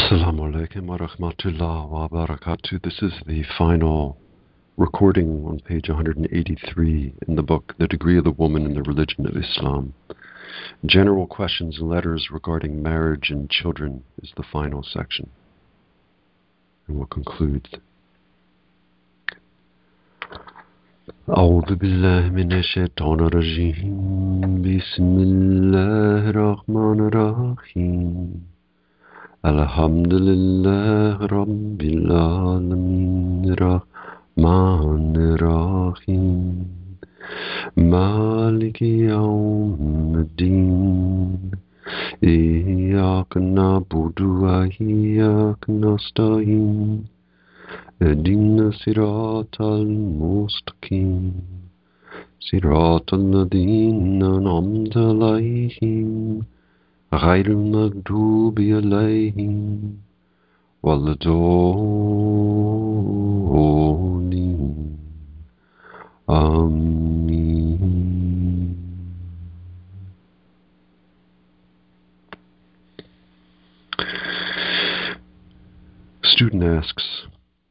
Assalamu alaikum wa rahmatullah wa barakatuh. This is the final recording on page 183 in the book, The Degree of the Woman in the Religion of Islam. General questions and letters regarding marriage and children is the final section. And we'll conclude. أعوذ بالله من الشيطان الرجيم بسم الله الرحمن الرحيم الحمد لله رب العالمين الرحمن الرحيم مالك يوم الدين إياك نعبد وإياك نستعين اهدنا الصراط المستقيم صراط الذين أنعمت عليهم غير المغضوب عليهم ولا الضالين آمين. Student asks,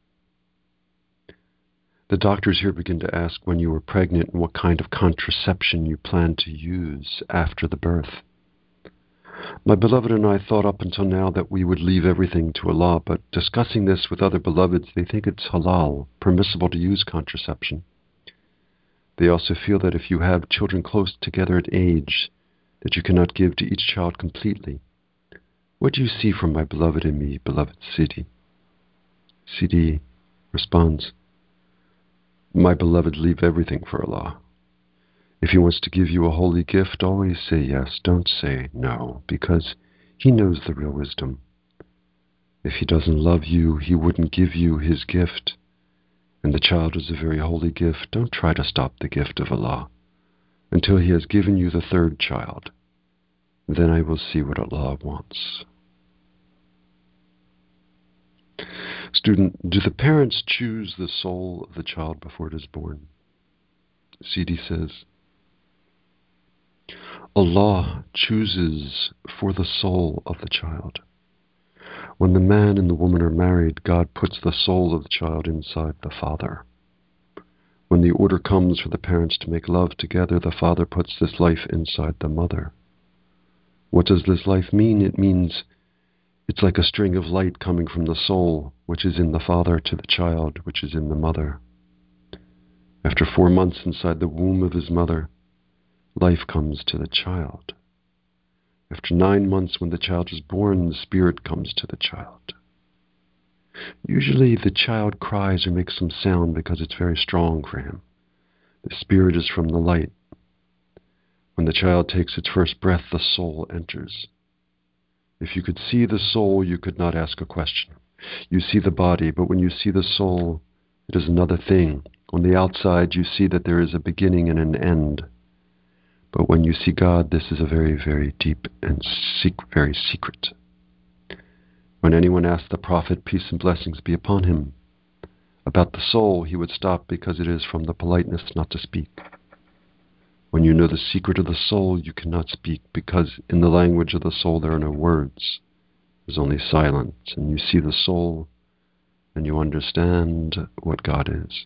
the doctors here begin to ask when you were pregnant and what kind of contraception you plan to use after the birth. My beloved and I thought up until now that we would leave everything to Allah, but discussing this with other beloveds, they think it's halal, permissible to use contraception. They also feel that if you have children close together in age, that you cannot give to each child completely. What do you see from my beloved and me, beloved Sidi? Sidi responds, my beloved, leave everything for Allah. If He wants to give you a holy gift, always say yes, don't say no, because He knows the real wisdom. If He doesn't love you, He wouldn't give you His gift. And the child is a very holy gift. Don't try to stop the gift of Allah until He has given you the third child. Then I will see what Allah wants. Student, do the parents choose the soul of the child before it is born? Sidi says, Allah chooses for the soul of the child. When the man and the woman are married, God puts the soul of the child inside the father. When the order comes for the parents to make love together, the father puts this life inside the mother. What does this life mean? It means it's like a string of light coming from the soul, which is in the father, to the child, which is in the mother. After 4 months inside the womb of his mother, life comes to the child. After 9 months, when the child is born, the spirit comes to the child. Usually the child cries or makes some sound because it's very strong for him. The spirit is from the light. When the child takes its first breath, the soul enters. If you could see the soul, you could not ask a question. You see the body, but when you see the soul, it is another thing. On the outside, you see that there is a beginning and an end. But when you see God, this is a very, very deep and very secret. When anyone asked the Prophet, peace and blessings be upon him, about the soul, he would stop because it is from the politeness not to speak. When you know the secret of the soul, you cannot speak because in the language of the soul there are no words. There's only silence, and you see the soul and you understand what God is.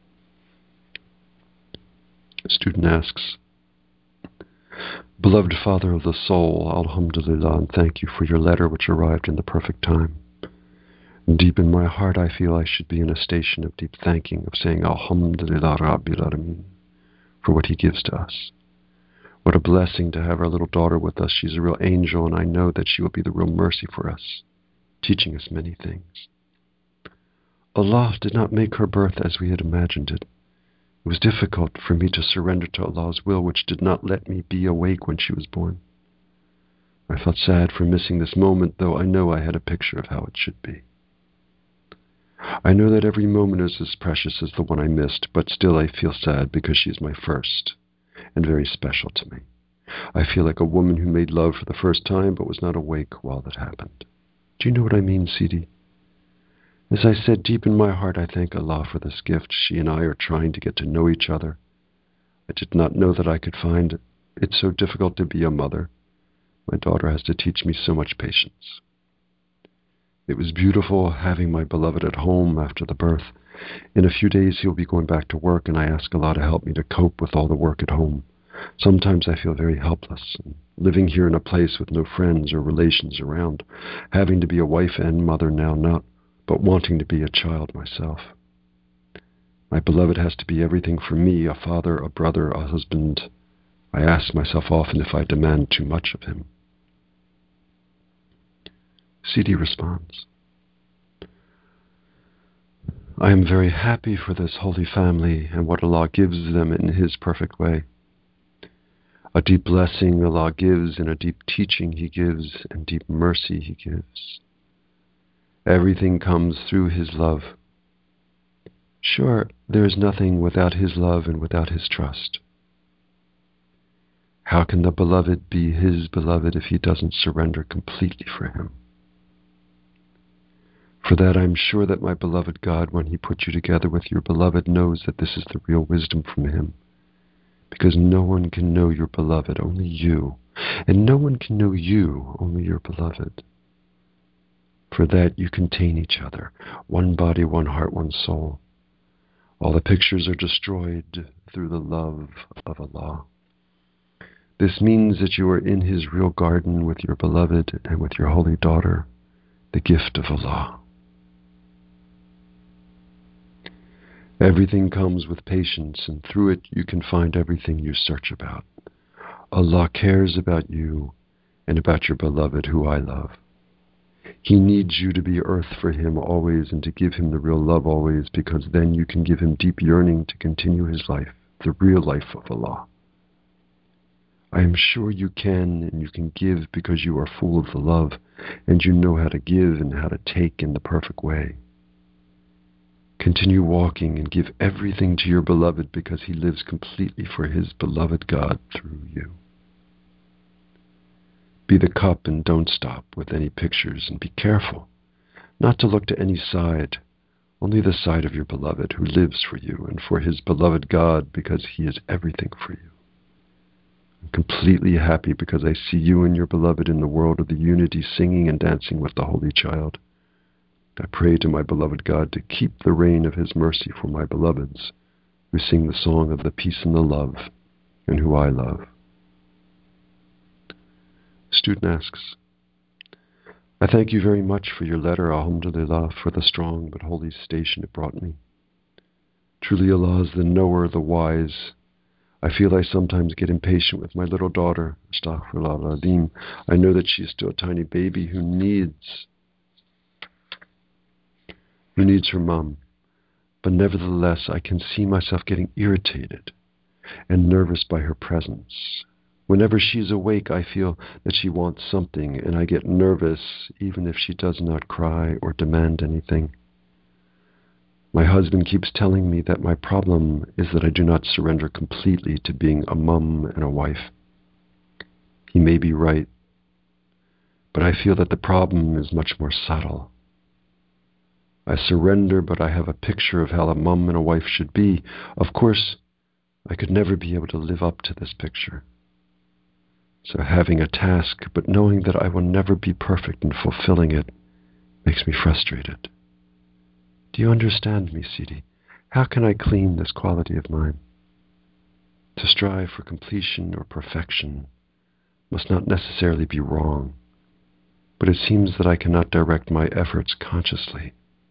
A student asks, beloved Father of the soul, Alhamdulillah, and thank you for your letter which arrived in the perfect time. Deep in my heart I feel I should be in a station of deep thanking, of saying Alhamdulillah Rabbil Alameen for what He gives to us. What a blessing to have our little daughter with us. She's a real angel, and I know that she will be the real mercy for us, teaching us many things. Allah did not make her birth as we had imagined it. It was difficult for me to surrender to Allah's will, which did not let me be awake when she was born. I felt sad for missing this moment, though I know I had a picture of how it should be. I know that every moment is as precious as the one I missed, but still I feel sad because she is my first and very special to me. I feel like a woman who made love for the first time but was not awake while that happened. Do you know what I mean, Sidi? As I said, deep in my heart, I thank Allah for this gift. She and I are trying to get to know each other. I did not know that I could find it so difficult to be a mother. My daughter has to teach me so much patience. It was beautiful having my beloved at home after the birth. In a few days he'll be going back to work, and I ask Allah to help me to cope with all the work at home. Sometimes I feel very helpless, living here in a place with no friends or relations around, having to be a wife and mother now, but wanting to be a child myself. My beloved has to be everything for me, a father, a brother, a husband. I ask myself often if I demand too much of him. Sidi responds, I am very happy for this holy family and what Allah gives them in His perfect way. A deep blessing Allah gives, and a deep teaching He gives, and deep mercy He gives. Everything comes through His love. Sure, there is nothing without His love and without His trust. How can the beloved be His beloved if he doesn't surrender completely for Him? For that, I'm sure that my beloved God, when He put you together with your beloved, knows that this is the real wisdom from Him. Because no one can know your beloved, only you. And no one can know you, only your beloved. For that, you contain each other. One body, one heart, one soul. All the pictures are destroyed through the love of Allah. This means that you are in His real garden with your beloved and with your holy daughter, the gift of Allah. Everything comes with patience, and through it you can find everything you search about. Allah cares about you and about your beloved, who I love. He needs you to be earth for Him always and to give Him the real love always, because then you can give Him deep yearning to continue His life, the real life of Allah. I am sure you can, and you can give because you are full of the love, and you know how to give and how to take in the perfect way. Continue walking and give everything to your beloved because he lives completely for his beloved God through you. Be the cup and don't stop with any pictures, and be careful not to look to any side, only the side of your beloved who lives for you and for his beloved God because he is everything for you. I'm completely happy because I see you and your beloved in the world of the unity, singing and dancing with the Holy Child. I pray to my beloved God to keep the reign of His mercy for my beloveds, who sing the song of the peace and the love, and who I love. Student asks, I thank you very much for your letter, Alhamdulillah, for the strong but holy station it brought me. Truly Allah is the knower, the wise. I feel I sometimes get impatient with my little daughter, Astaghfirullah al-Azim. I know that she is still a tiny baby who needs her mom. But nevertheless, I can see myself getting irritated and nervous by her presence. Whenever she's awake, I feel that she wants something, and I get nervous even if she does not cry or demand anything. My husband keeps telling me that my problem is that I do not surrender completely to being a mum and a wife. He may be right, but I feel that the problem is much more subtle. I surrender, but I have a picture of how a mum and a wife should be. Of course, I could never be able to live up to this picture. So having a task, but knowing that I will never be perfect in fulfilling it, makes me frustrated. Do you understand me, Sidi? How can I clean this quality of mine? To strive for completion or perfection must not necessarily be wrong, but it seems that I cannot direct my efforts consciously.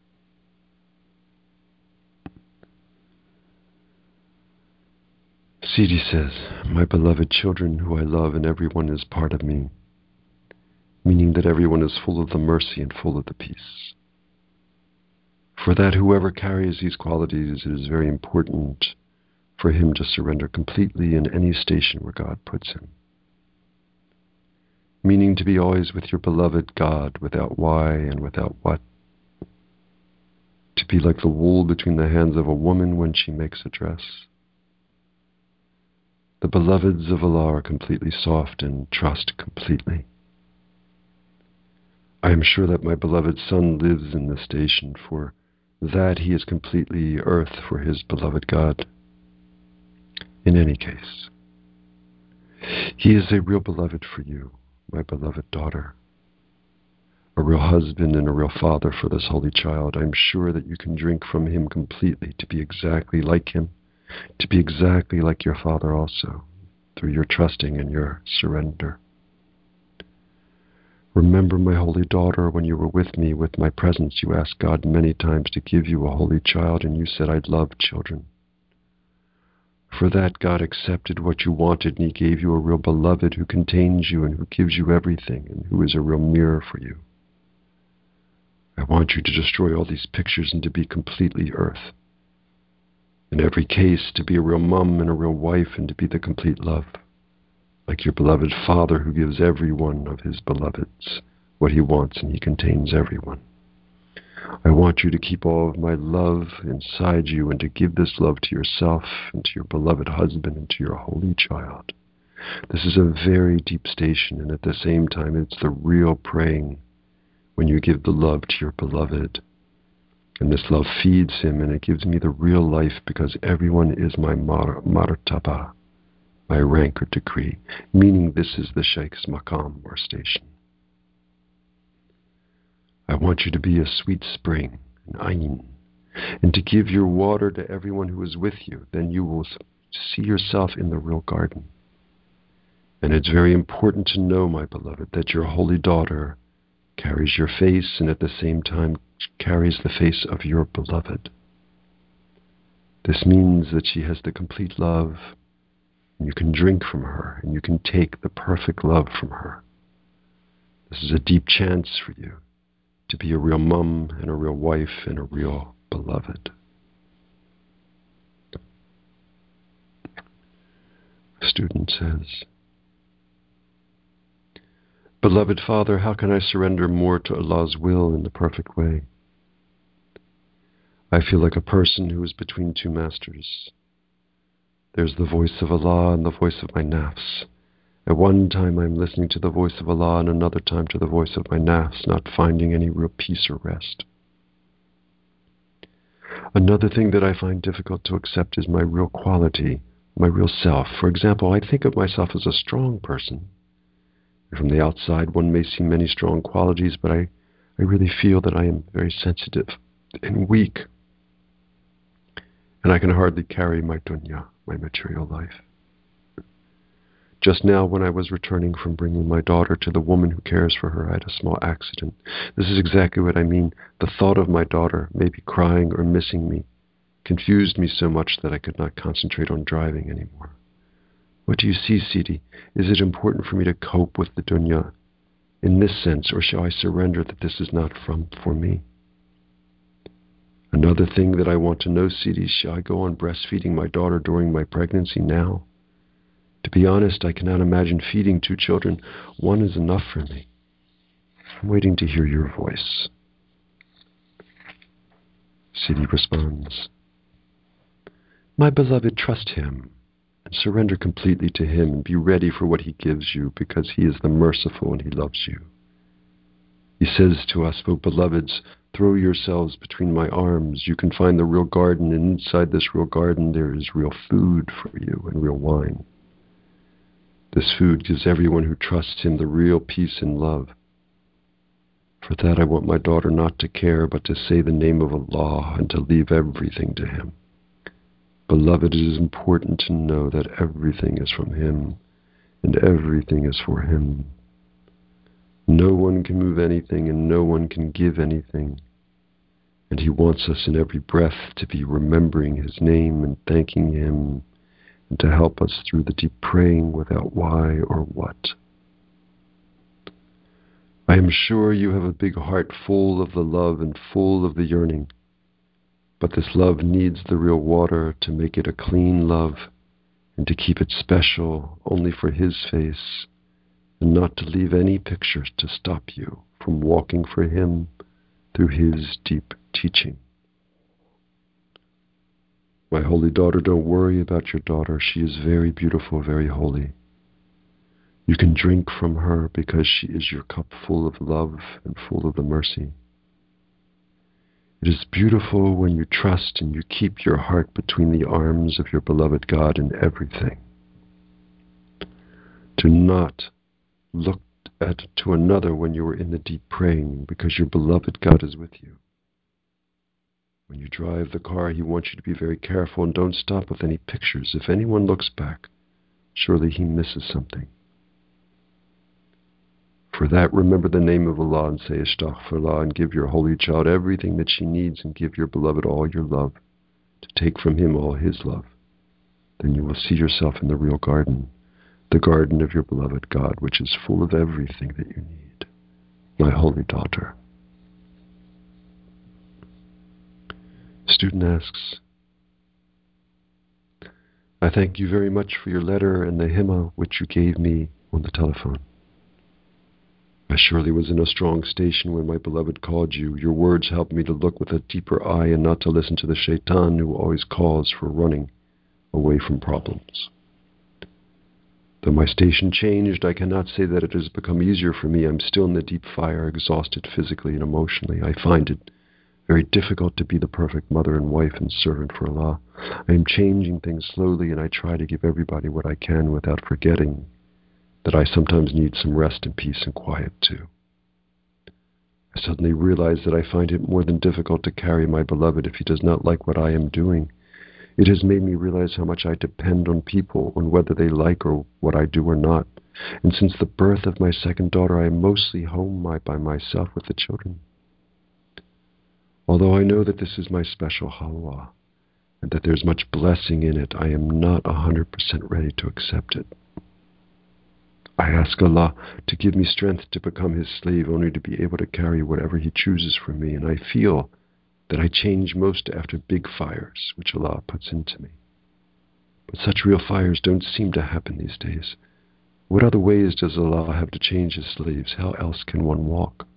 Sidi says, my beloved children who I love, and everyone is part of me, meaning that everyone is full of the mercy and full of the peace. For that whoever carries these qualities, it is very important for him to surrender completely in any station where God puts him. Meaning to be always with your beloved God, without why and without what. To be like the wool between the hands of a woman when she makes a dress. The beloveds of Allah are completely soft and trust completely. I am sure that my beloved son lives in this station, for that he is completely earth for his beloved God. In any case, he is a real beloved for you, my beloved daughter. a real husband and a real father for this holy child, I'm sure that you can drink from him completely to be exactly like him, to be exactly like your father also, through your trusting and your surrender. Remember, my holy daughter, when you were with me, with my presence, you asked God many times to give you a holy child, and you said, I love children. For that, God accepted what you wanted, and he gave you a real beloved who contains you and who gives you everything, and who is a real mirror for you. I want you to destroy all these pictures and to be completely earth. In every case, to be a real mom and a real wife, and to be the complete love, like your beloved Father who gives every one of his beloveds what he wants, and he contains everyone. I want you to keep all of my love inside you and to give this love to yourself and to your beloved husband and to your holy child. This is a very deep station, and at the same time, it's the real praying when you give the love to your beloved. And this love feeds him, and it gives me the real life, because everyone is my martaba, my rank or decree, meaning this is the Sheikh's maqam or station. I want you to be a sweet spring, an ayin, and to give your water to everyone who is with you. Then you will see yourself in the real garden. And it's very important to know, my beloved, that your holy daughter carries your face and at the same time carries the face of your beloved. This means that she has the complete love, and you can drink from her, and you can take the perfect love from her. This is a deep chance for you to be a real mom and a real wife and a real beloved. The student says, Beloved Father, how can I surrender more to Allah's will in the perfect way? I feel like a person who is between two masters. There's the voice of Allah and the voice of my nafs. At one time I'm listening to the voice of Allah, and another time to the voice of my nafs, not finding any real peace or rest. Another thing that I find difficult to accept is my real quality, my real self. For example, I think of myself as a strong person. From the outside, one may see many strong qualities, but I really feel that I am very sensitive and weak, and I can hardly carry my dunya, my material life. Just now, when I was returning from bringing my daughter to the woman who cares for her, I had a small accident. This is exactly what I mean. The thought of my daughter, maybe crying or missing me, confused me so much that I could not concentrate on driving anymore. What do you see, Sidi? Is it important for me to cope with the dunya in this sense, or shall I surrender that this is not for me? Another thing that I want to know, Sidi, shall I go on breastfeeding my daughter during my pregnancy now? To be honest, I cannot imagine feeding two children. One is enough for me. I'm waiting to hear your voice. Sidi responds, My beloved, trust him and surrender completely to him, and be ready for what he gives you, because he is the merciful and he loves you. He says to us, O beloveds, throw yourselves between my arms. You can find the real garden, and inside this real garden there is real food for you and real wine. This food gives everyone who trusts him the real peace and love. For that I want my daughter not to care, but to say the name of Allah and to leave everything to him. Beloved, it is important to know that everything is from him and everything is for him. No one can move anything and no one can give anything. And he wants us in every breath to be remembering his name and thanking him, and to help us through the deep praying without why or what. I am sure you have a big heart full of the love and full of the yearning, but this love needs the real water to make it a clean love and to keep it special only for his face, and not to leave any pictures to stop you from walking for him through his deep teaching. My holy daughter, don't worry about your daughter. She is very beautiful, very holy. You can drink from her because she is your cup full of love and full of the mercy. It is beautiful when you trust and you keep your heart between the arms of your beloved God in everything. Do not look to another when you are in the deep praying, because your beloved God is with you. When you drive the car, He wants you to be very careful and don't stop with any pictures. If anyone looks back, surely he misses something. For that, remember the name of Allah and say Astaghfirullah and give your holy child everything that she needs and give your beloved all your love to take from him all his love. Then you will see yourself in the real garden, the garden of your beloved God, which is full of everything that you need. My holy daughter. Student asks, I thank you very much for your letter and the hymn which you gave me on the telephone. I surely was in a strong station when my beloved called you. Your words helped me to look with a deeper eye and not to listen to the shaitan who always calls for running away from problems. Though my station changed, I cannot say that it has become easier for me. I'm still in the deep fire, exhausted physically and emotionally. I find it very difficult to be the perfect mother and wife and servant for Allah. I am changing things slowly, and I try to give everybody what I can without forgetting that I sometimes need some rest and peace and quiet too. I suddenly realize that I find it more than difficult to carry my beloved if he does not like what I am doing. It has made me realize how much I depend on people, on whether they like or what I do or not. And since the birth of my second daughter, I am mostly home by myself with the children. Although I know that this is my special halwa, and that there's much blessing in it, I am not 100% ready to accept it. I ask Allah to give me strength to become His slave, only to be able to carry whatever He chooses from me, and I feel that I change most after big fires, which Allah puts into me. But such real fires don't seem to happen these days. What other ways does Allah have to change His slaves? How else can one walk?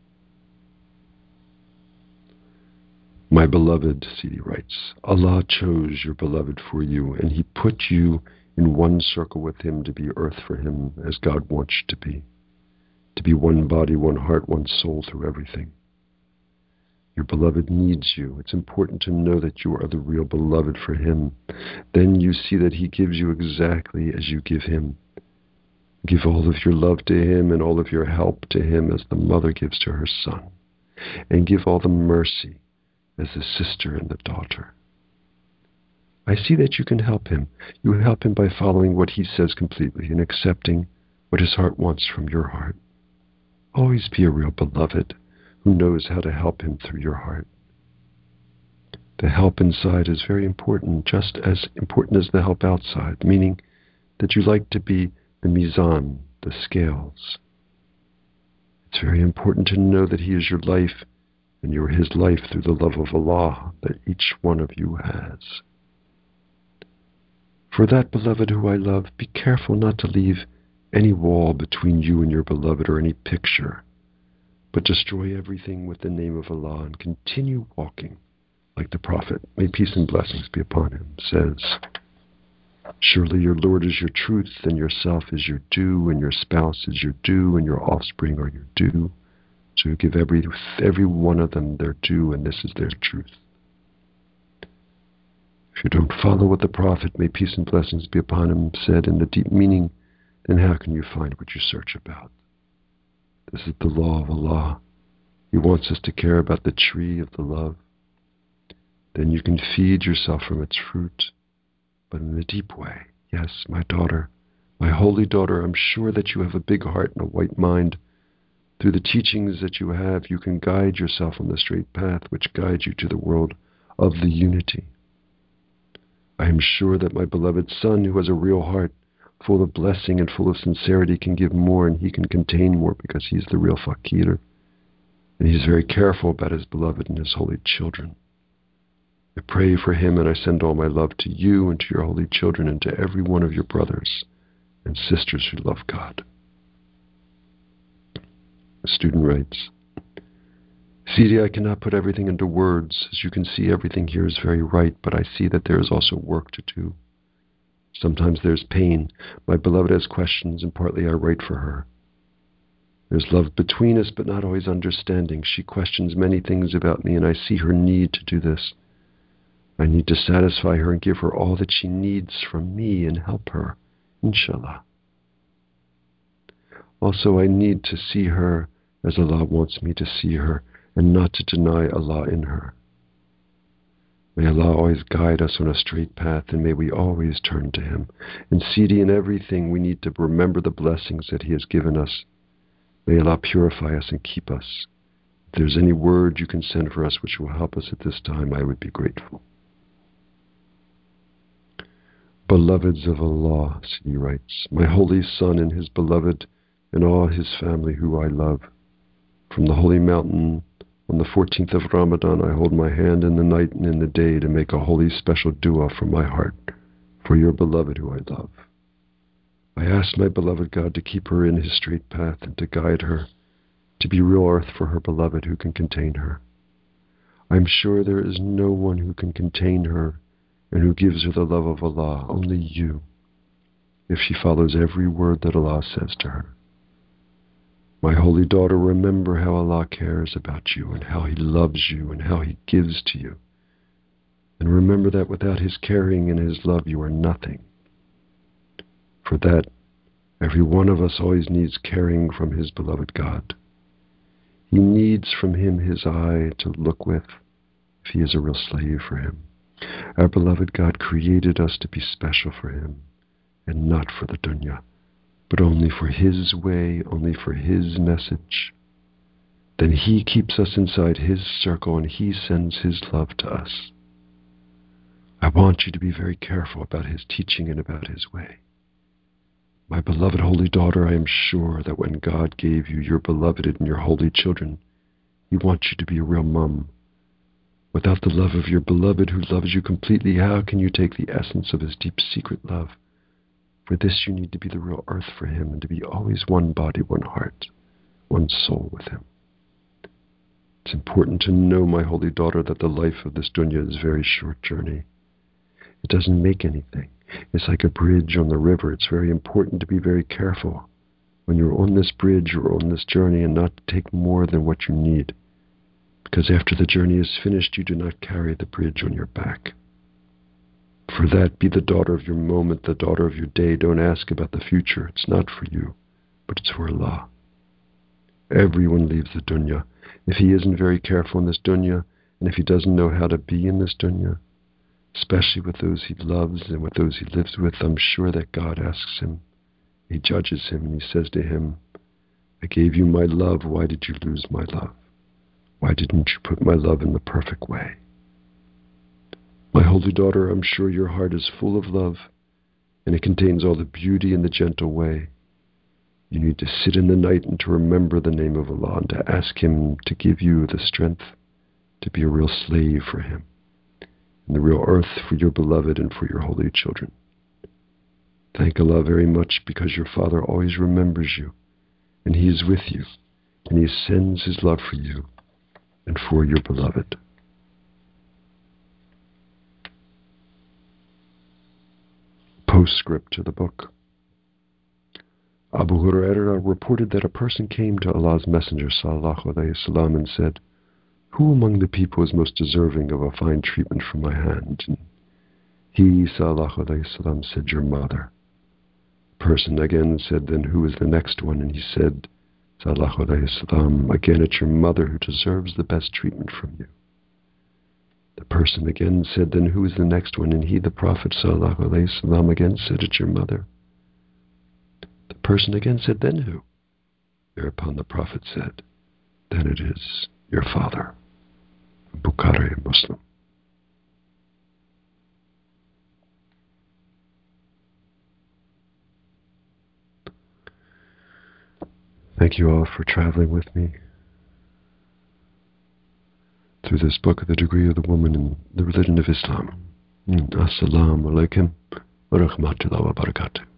My beloved, Sidi writes, Allah chose your beloved for you, and He put you in one circle with Him to be earth for Him as God wants you to be one body, one heart, one soul through everything. Your beloved needs you. It's important to know that you are the real beloved for Him. Then you see that He gives you exactly as you give Him. Give all of your love to Him and all of your help to Him as the mother gives to her son. And give all the mercy as the sister and the daughter. I see that you can help Him. You help Him by following what He says completely and accepting what His heart wants from your heart. Always be a real beloved who knows how to help Him through your heart. The help inside is very important, just as important as the help outside, meaning that you like to be the mizan, the scales. It's very important to know that He is your life, and you are His life through the love of Allah that each one of you has. For that beloved who I love, be careful not to leave any wall between you and your beloved or any picture, but destroy everything with the name of Allah and continue walking like the Prophet, may peace and blessings be upon him, says, surely your Lord is your truth, and yourself is your due, and your spouse is your due, and your offspring are your due. So you give every one of them their due, and this is their truth. If you don't follow what the Prophet, may peace and blessings be upon him, said in the deep meaning, then how can you find what you search about? This is the law of Allah. He wants us to care about the tree of the love. Then you can feed yourself from its fruit, but in a deep way. Yes, my daughter, my holy daughter, I'm sure that you have a big heart and a white mind. Through the teachings that you have, you can guide yourself on the straight path which guides you to the world of the unity. I am sure that my beloved son, who has a real heart, full of blessing and full of sincerity, can give more and he can contain more because he's the real fakir. And he's very careful about his beloved and his holy children. I pray for him and I send all my love to you and to your holy children and to every one of your brothers and sisters who love God. The student writes, Sidi, I cannot put everything into words. As you can see, everything here is very right, but I see that there is also work to do. Sometimes there's pain. My beloved has questions, and partly I write for her. There's love between us, but not always understanding. She questions many things about me, and I see her need to do this. I need to satisfy her and give her all that she needs from me and help her, inshallah. Also, I need to see her as Allah wants me to see her, and not to deny Allah in her. May Allah always guide us on a straight path, and may we always turn to Him. And Sidi, in everything, we need to remember the blessings that He has given us. May Allah purify us and keep us. If there's any word you can send for us which will help us at this time, I would be grateful. Beloveds of Allah, Sidi writes, my holy son and his beloved and all his family who I love. From the holy mountain on the 14th of Ramadan, I hold my hand in the night and in the day to make a holy special dua from my heart for your beloved who I love. I ask my beloved God to keep her in His straight path and to guide her, to be real earth for her beloved who can contain her. I am sure there is no one who can contain her and who gives her the love of Allah, only you, if she follows every word that Allah says to her. My holy daughter, remember how Allah cares about you and how He loves you and how He gives to you. And remember that without His caring and His love, you are nothing. For that, every one of us always needs caring from his beloved God. He needs from Him His eye to look with, if he is a real slave for Him. Our beloved God created us to be special for Him, and not for the dunya, but only for His way, only for His message. Then He keeps us inside His circle, and He sends His love to us. I want you to be very careful about His teaching and about His way. My beloved holy daughter, I am sure that when God gave you your beloved and your holy children, He wants you to be a real mum. Without the love of your beloved who loves you completely, how can you take the essence of His deep secret love? For this you need to be the real earth for Him and to be always one body, one heart, one soul with Him. It's important to know, my holy daughter, that the life of this dunya is a very short journey. It doesn't make anything. It's like a bridge on the river. It's very important to be very careful when you're on this bridge or on this journey and not to take more than what you need. Because after the journey is finished, you do not carry the bridge on your back. For that, be the daughter of your moment, the daughter of your day. Don't ask about the future. It's not for you, but it's for Allah. Everyone leaves the dunya. If he isn't very careful in this dunya, and if he doesn't know how to be in this dunya, especially with those he loves and with those he lives with, I'm sure that God asks him. He judges him and He says to him, I gave you my love. Why did you lose my love? Why didn't you put my love in the perfect way? My holy daughter, I'm sure your heart is full of love, and it contains all the beauty in the gentle way. You need to sit in the night and to remember the name of Allah and to ask Him to give you the strength to be a real slave for Him, and the real earth for your beloved and for your holy children. Thank Allah very much, because your Father always remembers you, and He is with you, and He sends His love for you and for your beloved. Postscript to the book. Abu Hurairah reported that a person came to Allah's Messenger ﷺ and said, who among the people is most deserving of a fine treatment from my hand? And he ﷺ said, your mother. The person again said, then who is the next one? And he said, ﷺ, again it's your mother who deserves the best treatment from you. The person again said, then who is the next one? And he, the Prophet ﷺ, again said, it's your mother. The person again said, then who? Thereupon the Prophet said, then it is your father. Bukhari and Muslim. Thank you all for traveling with me through this book, The Degree of the Woman in the Religion of Islam. Assalamu alaikum wa rahmatullahi wa barakatuh.